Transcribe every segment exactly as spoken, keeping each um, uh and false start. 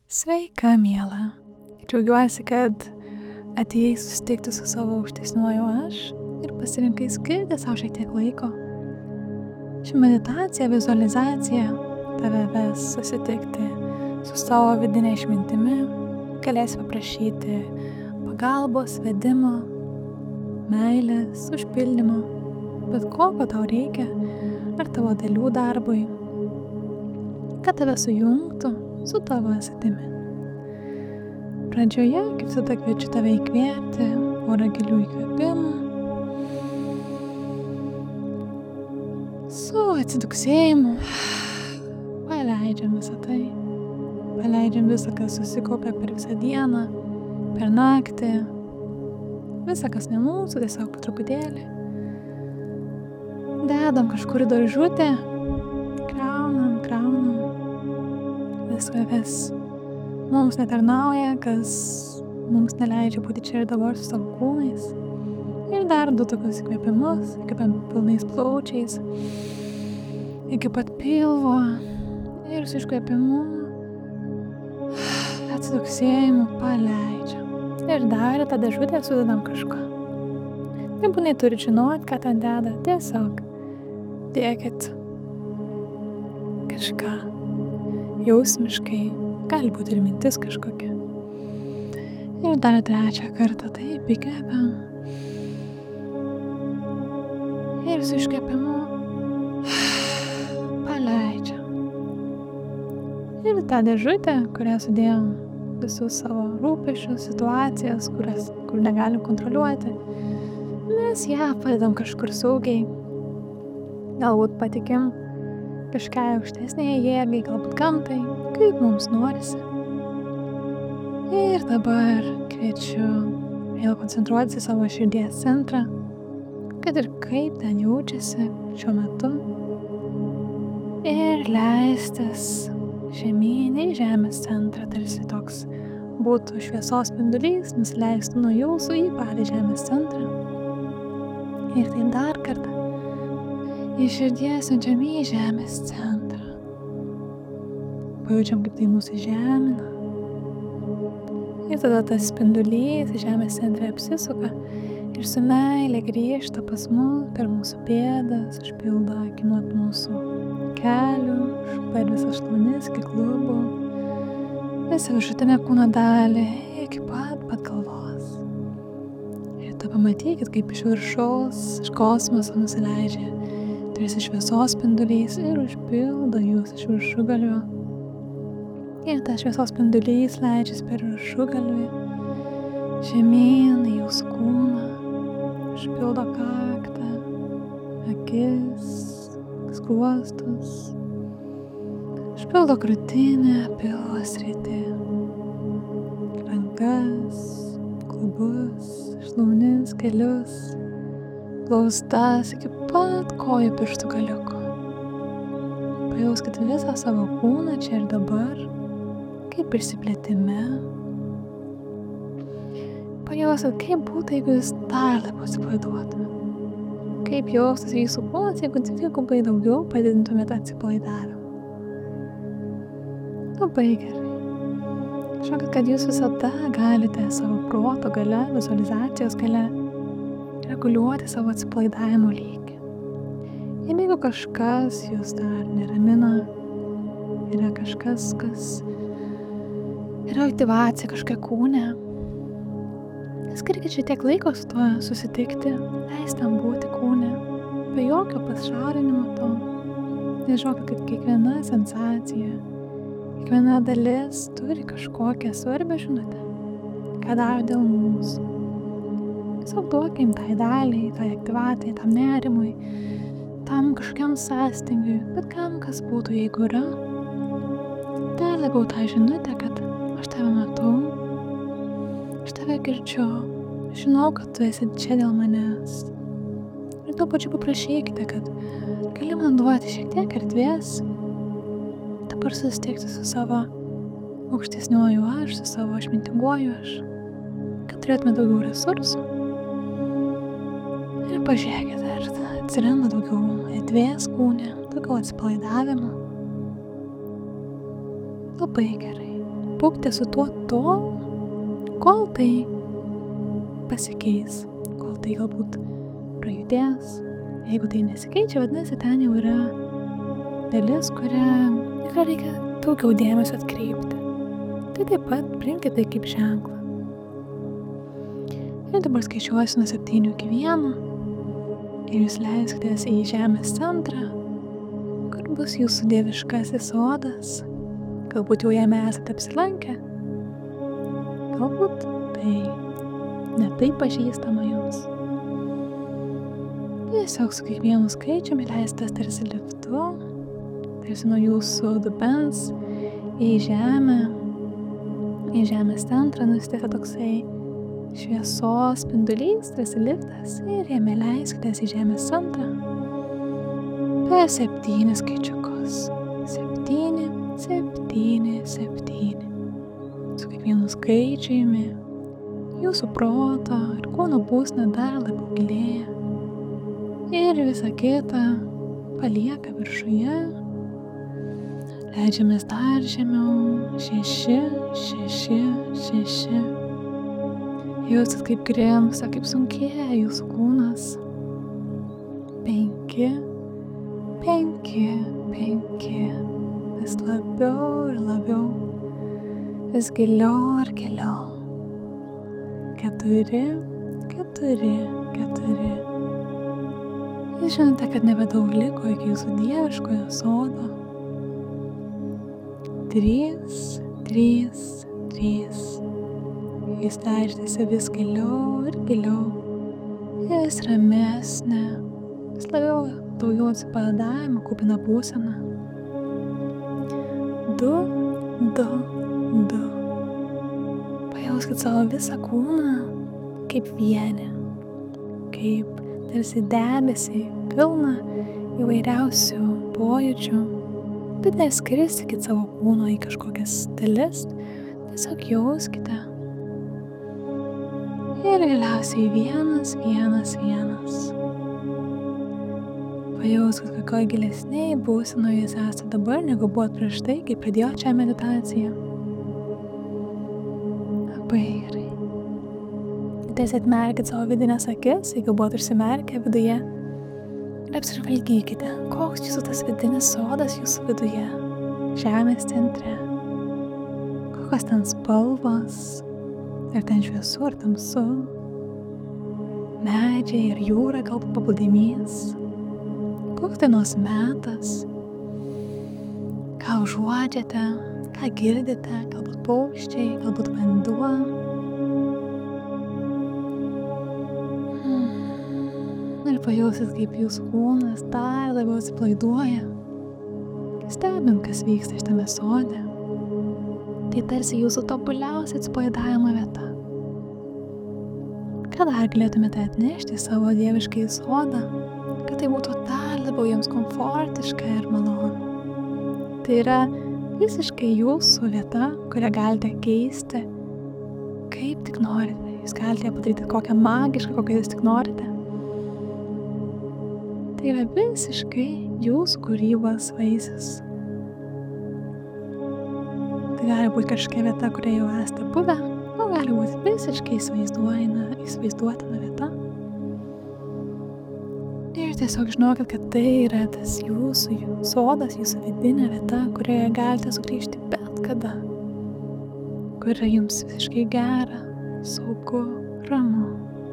Sveika, miela. Džiaugiuosi, kad atėjai susitikti su savo aukštesniuoju aš ir pasirinkai skirti savo šiek tiek laiko. Ši meditacija, vizualizacija tave ves susitikti su savo vidinė išmintimi, galėsi paprašyti pagalbos, vedimo, meilės, užpildymo, bet ko, ko tau reikia, ar tavo dalių darbui, kad tave sujungtų su tavo esatimi. Pradžioje, kaip visada, kviečiu tave įkvėpti porą gilių įkvėpimų su atsiduksėjimu. Paleidžiam visą tai. Paleidžiam visą, kas susikaupia per visą dieną, per naktį. Visą, kas ne mūsų, tiesiog po truputėlį. Dedam kažkur į daržutę. Kraunam, kraunam. Viską, kas mums netarnauja, kas mums neleidžia būti čia ir dabar su savo kūnais. Ir dar du tokius įkvėpimus, įkvėpiam pilnais plaučiais, iki pat pilvo ir su iškvėpimu atsiduksėjimu paleidžiam. Ir dar į tą dėžutę sudedam kažką. Nebūtinai turit žinot, ką ten deda, tiesiog dėkit kažką. Jausmiškai, gali būti ir mintis kažkokia. Ir dar trečią kartą taip įkvepiam. Ir su iškvepimu paleidžiam. Ir tą dėžutę, kurią sudėjom visus savo rūpesčius, situacijas, kurias, kur negalim kontroliuoti, mes ją padedam kažkur saugiai. Galbūt patikim kažkai aukštesnėje jėgai, galbūt gamtai, kaip mums norisi. Ir dabar kviečiu vėl koncentruotis į savo širdies centrą, kad ir kaip ten jaučiasi šiuo metu. Ir leistis žemyn į žemės centrą, tarsi toks būtų šviesos spindulys, nusileistų nuo jūsų į patį žemės centrą. Ir tai dar kartą. Iš širdies siunčiam į žemės centrą. Pajaučiam, kaip tai mūsų žemina. Ir tada tas spindulys žemės centre apsisuka ir su meile grįžta pas mus per mūsų pėdas, užpildo iki nuo mūsų kelių, per visas šlaunis iki klubų, visą viršutinę kūno dalį iki pat pat galvos. Ir tu pamatykit, kaip iš viršaus, iš kosmoso nusileidžia tarsi šviesos spindulys ir užpildo jūs iš viršugalvio. Ir tas šviesos spindulys leidžiasi per viršugalvį, žemyn į jūsų kūną, užpildo kaktą, akis, skruostus, užpildo krūtinę, pilvo sritį, rankas, klubus, šlaunis, kelius, plaustas iki pat kojų pirštų galiuko. Pajauskit visą savo kūną čia ir dabar, kaip išsiplėtime. Pajauskit, kaip būtų, jeigu jūs dar labiau atsipalaiduotume. Kaip jaustųsi jūsų kūnas, jeigu dvigubai daugiau padidintumėte atsipalaidavimą. Labai gerai. Žinokit, kad jūs visada galite savo proto gale, vizualizacijos gale reguliuoti savo atsipalaidavimo lygį. Ir jeigu kažkas jūs dar neramina, yra kažkas, kas yra aktyvacija kažkokia kūne, skirkit šiek tiek laiko su tuo susitikti, leisti tam būti kūne, be jokio pašarinimo to. Nes žinokit, kad kiekviena sensacija, kiekviena dalis turi kažkokią svarbią žinutę, ką daro dėl mūsų. Tiesiog duokim tai daliai, tai aktyvatai, tam nerimui, tam kažkokiam sąstingiui, bet kam kas būtų, jeigu yra, tai labiau tą žinutę, kad aš tave matau, aš tave girdžiu, žinau, kad tu esi čia dėl manęs. Ir tuo pačiu paprašykite, kad gali man duoti šiek tiek erdvės, dabar susitikti su savo aukštesniuoju aš, su savo išmintinguoju aš, kad turėtume daugiau resursų. Ir pažiūrėkite, ar atsiranda daugiau erdvės kūne, daugiau atsipalaidavimo. Labai gerai. būkite su tuo tol, kol tai pasikeis, kol tai galbūt prajudės. Jeigu tai nesikeičia, vadinasi, ten jau yra dalis, kurią reikia daugiau dėmesio atkreipti. Tai taip pat priimkite tai kaip ženklą. Ir dabar skaičiuosiu nuo septynių iki vieno ir jūs leiskitės į žemės centrą, kur bus jūsų dieviškasis sodas. Galbūt jau jame esate apsilankę, galbūt tai ne taip pažįstama jums. Tiesiog su kiekvienu skaičiumi leisitės tarsi liftu, tarsi nuo jūsų dubens į žemę, į žemės centrą nusitiesia toksai šviesos spindulys, tarsi liftas, ir jame leiskitės į žemės centrą per septynis skaičiukus. Septyni, septyni, septyni. Su kiekvienu skaičiumi jūsų proto ir kūno būsena dar labiau gilėja ir visa kita palieka viršuje. Leidžiamės dar žemiau. Šeši, šeši, šeši. Jausit kaip grimsta, kaip sunkėja jūsų kūnas. Penki, penki, penki. Vis labiau ir labiau. Vis giliau ir giliau. Keturi, keturi, keturi. Jūs žinote, kad nebedaug liko iki jūsų dieviškojo sodo. Trys, trys, trys. Jūs leidžiatės vis giliau ir giliau. Vis ramesnė. Vis labiau daugiau atsipalaidavimo kupina būsena. Du, du, du. Pajauskit savo visą kūną kaip vienį, kaip tarsi debesį pilna įvairiausių pojūčių, bet neskirstykit savo kūno į kažkokias dalis, tiesiog jauskite. Ir galiausiai vienas, vienas, vienas. Pajauskit, kokioj gilesniai būsenoje jūs esate dabar, negu buvot prieš tai, kai pradėjot šią meditaciją. Labai gerai. Tiesiog atmerkit savo vidinės akis, jeigu buvot užsimerkę viduje. Ir apsižvalgykite, koks jūsų tas vidinis sodas jūsų viduje, žemės centre. Kokios ten spalvos, ar ten šviesu, ar tamsu. Medžiai ir jūra, galbūt paplūdimys. Koks dienos metas, ką užuodžiate, ką girdite, galbūt paukščiai, galbūt vanduo. Hmm. Ir pajausit, kaip jūsų kūnas dar labiau atsipalaiduoja. Stebint, kas vyksta šitame sode. Tai tarsi jūsų tobuliausia atsipalaidavimo vieta. Ką dar galėtumėte atnešti į savo dieviškai sodą, kad tai būtų dar labiau jums komfortiška ir malonu. Tai yra visiškai jūsų vieta, kurią galite keisti, kaip tik norite. Jūs galite padaryti kokią magišką, kokią jūs tik norite. Tai yra visiškai jūsų kūrybos vaisius. Tai gali būti kažkokia vieta, kurioje jau esate buvę, o gali būti visiškai įsivaizduotina vieta. Ir tiesiog žinokit, kad tai yra tas jūsų sodas, jūsų vidinė vieta, kurioje galite sugrįžti bet kada. Kur yra jums visiškai gera, saugu, ramu.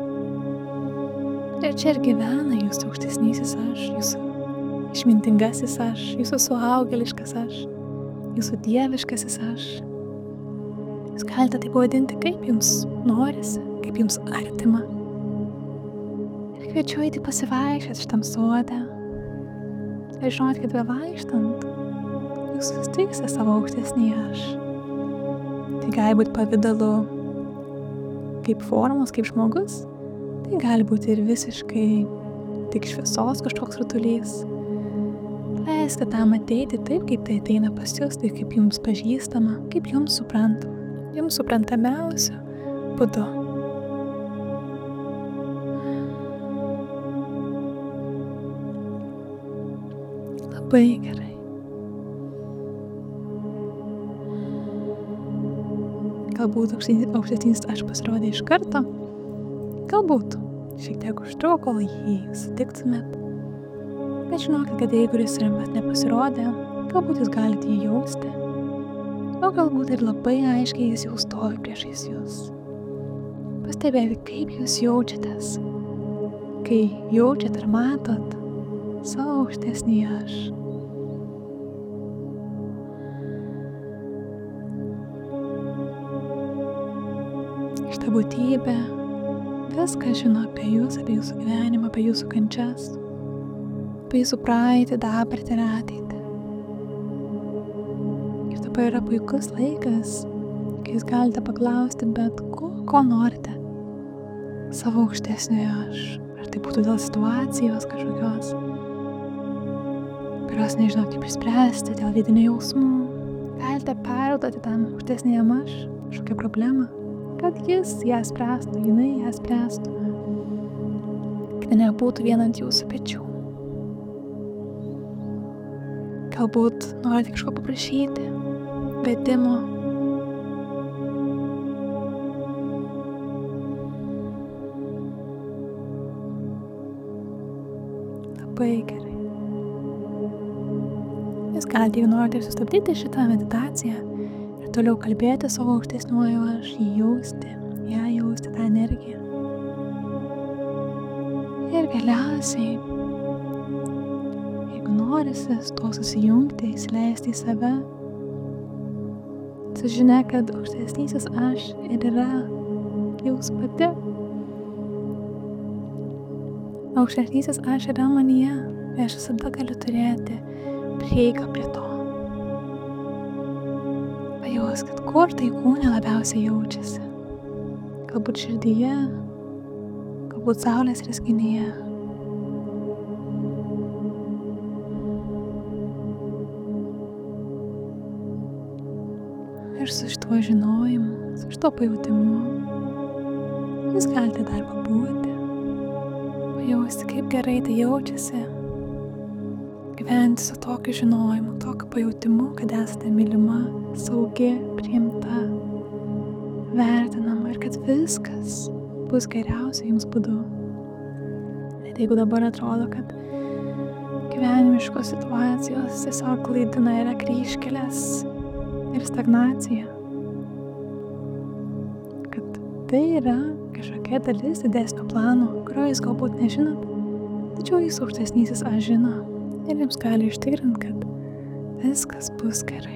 Ir čia ir gyvena jūsų aukštesnysis aš, jūsų išmintingasis aš, jūsų suaugėliškas aš, jūsų dieviškasis aš. Jūs galite tai pavadinti, kaip jums norisi, kaip jums artima. Kviečiu eiti pasivaikščioti šitam sode. Ir žinot, kad bevaikštant, jūs susitiksite savo aukštesnį aš. Tai gali būti pavidalu kaip formos, kaip žmogus. Tai gali būti ir visiškai tik šviesos kažkoks rutulys. Leiskite tam ateiti taip, kaip tai ateina pas jūs, taip kaip jums pažįstama, kaip jums suprantama. Jums suprantamiausiu būdu. Labai gerai. galbūt aukštesnis aš pasirodė iš karto, galbūt šiek tiek užtruko, kol jį sutiktumėt. Bet žinokit, kad jeigu jis rimtas nepasirodė, galbūt jūs galite jį jausti, o galbūt ir labai aiškiai jis jau stovi priešais jūs. Pastebėkite, kaip jūs jaučiatės, kai jaučiat ir matot savo aukštesnį aš. Šitą būtybę viską žino apie jūs, apie jūsų gyvenimą, apie jūsų kančias, apie jūsų praeitį, dabartį ir ateitį. Ir dabar yra puikus laikas, kai jūs galite paklausti bet ko, ko norite savo aukštesniojo aš. Ar tai būtų dėl situacijos kažkokios, kurios nežinau kaip išspręsti, dėl vidinių jausmų. Galite perduoti tam aukštesnėjam aš kažkokią problemą, kad jis ją spręstų, jinai ją spręstų, kad nebūtų vien ant jūsų pečių. Galbūt norite kažko paprašyti, vedimo. Labai gerai. Jūs galite, jeigu norite, sustabdyti šitą meditaciją ir toliau kalbėti savo aukštesniuoju aš, jį jausti, ją jausti, tą energiją. Ir galiausiai, jeigu norisi su to susijungti, įsileisti į save, su žinia, kad aukštesnysis aš ir yra jūs pati. Aukštesnysis aš yra manyje, ir aš visada galiu turėti prieigą prie to. Pajauskit, kur tai kūne labiausiai jaučiasi. Galbūt širdyje, galbūt saulės rezginyje. Ir su šituo žinojimu, su šituo pajautimu, jūs galite dar pabūti, pajausti, kaip gerai tai jaučiasi, gyventi su tokiu žinojimu, tokiu pajautimu, kad esate mylima, saugi, priimta, vertinama ir kad viskas bus geriausia jums būdu. Net jeigu dabar atrodo, kad gyvenimiškos situacijos tiesiog klaidina, yra kryžkelės ir stagnacija, kad tai yra kažkokia dalis didesnio plano, kurio jūs galbūt nežinot, tačiau jūsų aukštesnysis aš žino ir jums gali ištikrinti, kad viskas bus gerai.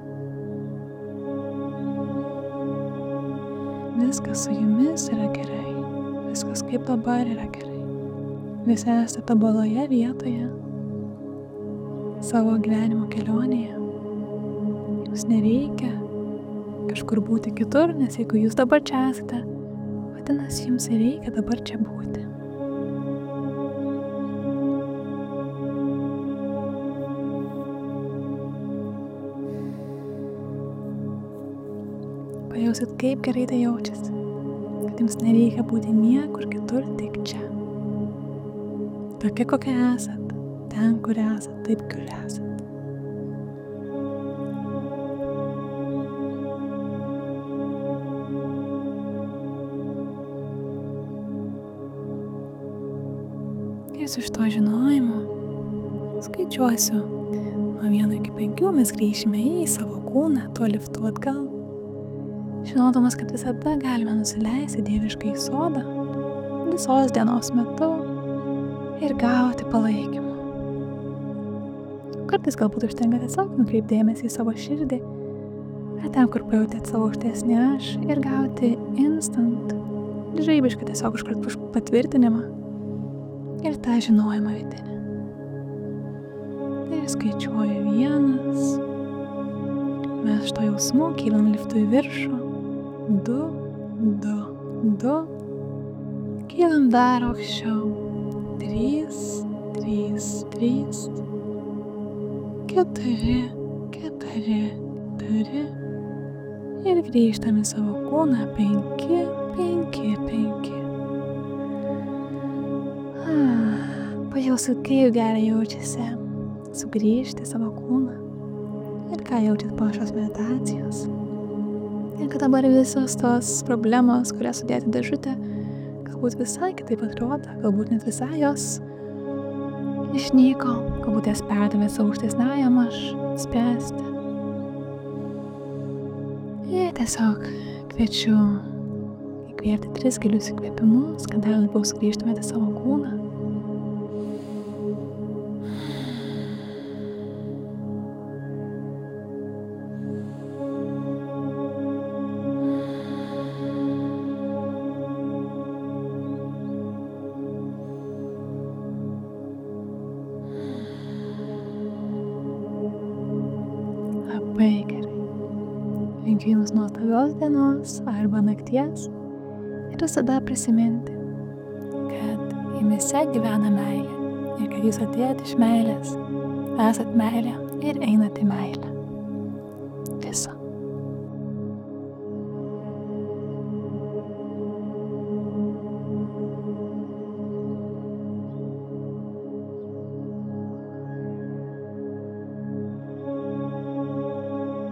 Viskas su jumis yra gerai, viskas kaip dabar yra gerai. Visi esate toboloje vietoje, savo gyvenimo kelionėje. Jums nereikia kažkur būti kitur, nes jeigu jūs dabar čia esate, vadinasi, jums reikia dabar čia būti. Pajausit, kaip gerai tai jaučiasi, kad jums nereikia būti niekur kitur, tik čia. Tokia, kokia esat, ten, kur esat, taip, kur esat. Ir su šito žinojimu skaičiuosiu nuo vieno iki penkių, mes grįšime į savo kūną, tuo liftu atgal. Žinodamas, kad visada galime nusileisti dieviškai į sodą visos dienos metu ir gauti palaikymą. Kartais galbūt užtenka tiesiog nukreipti dėmesį į savo širdį, ar ten, kur pajutėt savo aukštesnį aš, ir gauti instant, žaibiškai tiesiog iškart patvirtinimą ir tą žinojimą vidinį. Ir skaičiuoju vienas, mes šito jausmu kylam liftu į viršų, du, du, du, kylam dar aukščiau, trys, trys, trys, keturi, keturi, keturi, ir grįžtam į savo kūną, penki, penki, penki. Pajausit, kaip gerai jaučiasi sugrįžti savo kūną ir ką jaučiat po šios meditacijos. Ir kad dabar visos tos problemos, kurias sudėti dėžutę, galbūt visai kitaip atrodo, galbūt net visai jos išnyko, galbūt jas perdavė savo aukštesniajam aš spręsti. Ir tiesiog kviečiu įkvėpti tris gilius įkvėpimus, kad dar labiau sugrįžtumėte savo kūną. Labai gerai. Linkiu jums nuostabios dienos arba nakties ir visada prisiminti, kad jumyse gyvena meilė ir kad jūs atėjate iš meilės, esat meilė ir einate į meilę.